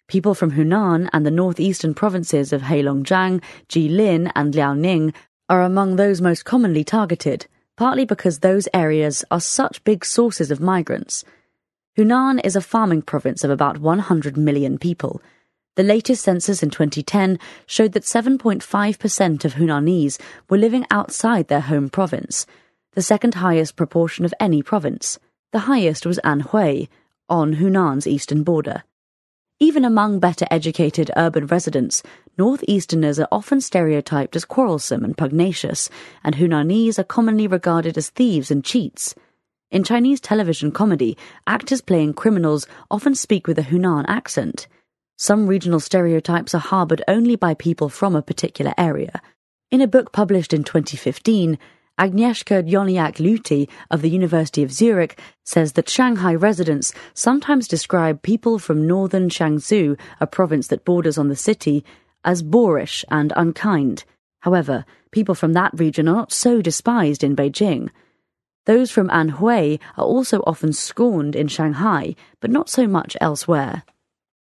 People from Hunan and the northeastern provinces of Heilongjiang, Jilin and Liaoning are among those most commonly targeted, partly because those areas are such big sources of migrants. Hunan is a farming province of about 100 million people. The latest census in 2010 showed that 7.5% of Hunanese were living outside their home province, the second highest proportion of any province. The highest was Anhui, on Hunan's eastern border. Even among better-educated urban residents, northeasterners are often stereotyped as quarrelsome and pugnacious, and Hunanese are commonly regarded as thieves and cheats. In Chinese television comedy, actors playing criminals often speak with a Hunan accent. Some regional stereotypes are harboured only by people from a particular area. In a book published in 2015, Agnieszka Joniak-Luty of the University of Zurich says that Shanghai residents sometimes describe people from northern Jiangsu, a province that borders on the city, as boorish and unkind. However, people from that region are not so despised in Beijing. Those from Anhui are also often scorned in Shanghai, but not so much elsewhere.